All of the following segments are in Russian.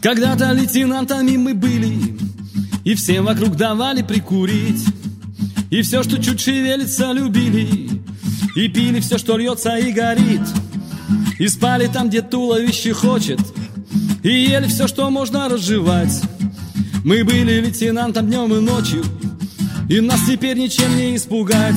Когда-то лейтенантами мы были, и всем вокруг давали прикурить, и все, что чуть шевелится, любили, и пили все, что льется и горит, и спали там, где туловище хочет, и ели все, что можно разжевать. Мы были лейтенантом днем и ночью, и нас теперь ничем не испугать.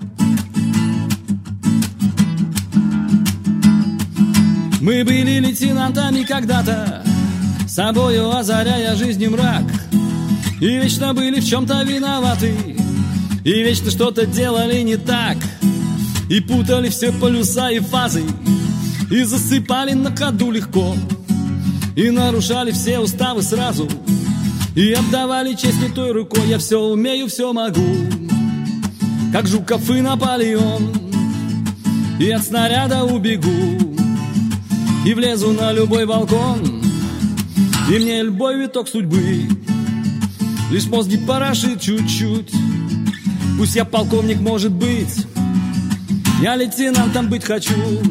Мы были лейтенантами когда-то, собою озаряя жизни мрак, и вечно были в чем-то виноваты, и вечно что-то делали не так, и путали все полюса и фазы, и засыпали на ходу легко, и нарушали все уставы сразу, и отдавали честь не той рукой. Я все умею, все могу, как Жуков и Наполеон, и от снаряда убегу, и влезу на любой балкон, и мне любой виток судьбы лишь мозги порошит чуть-чуть. Пусть я полковник, может быть, я лейтенантом быть хочу.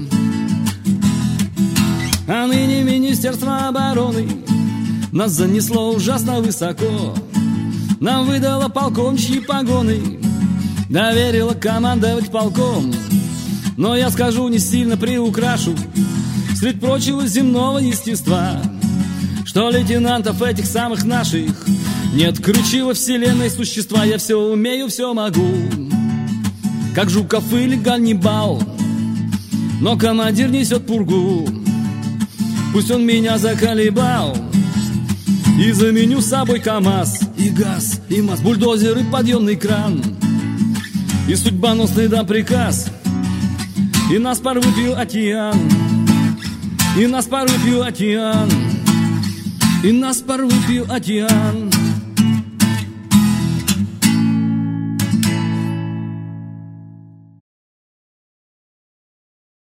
А ныне Министерство обороны нас занесло ужасно высоко, нам выдало полковничьи погоны, доверило командовать полком. Но я скажу, не сильно приукрашу, средь прочего земного естества, что лейтенантов этих самых наших нет круче во вселенной существа. Я все умею, все могу, как Жуков или Ганнибал, но командир несет пургу, пусть он меня заколебал, и заменю с собой КамАЗ, и газ, и МАЗ, бульдозер и подъемный кран, и судьбоносный дам приказ, и нас порву пью океан, и нас порву пью океан, и нас порву пью океан.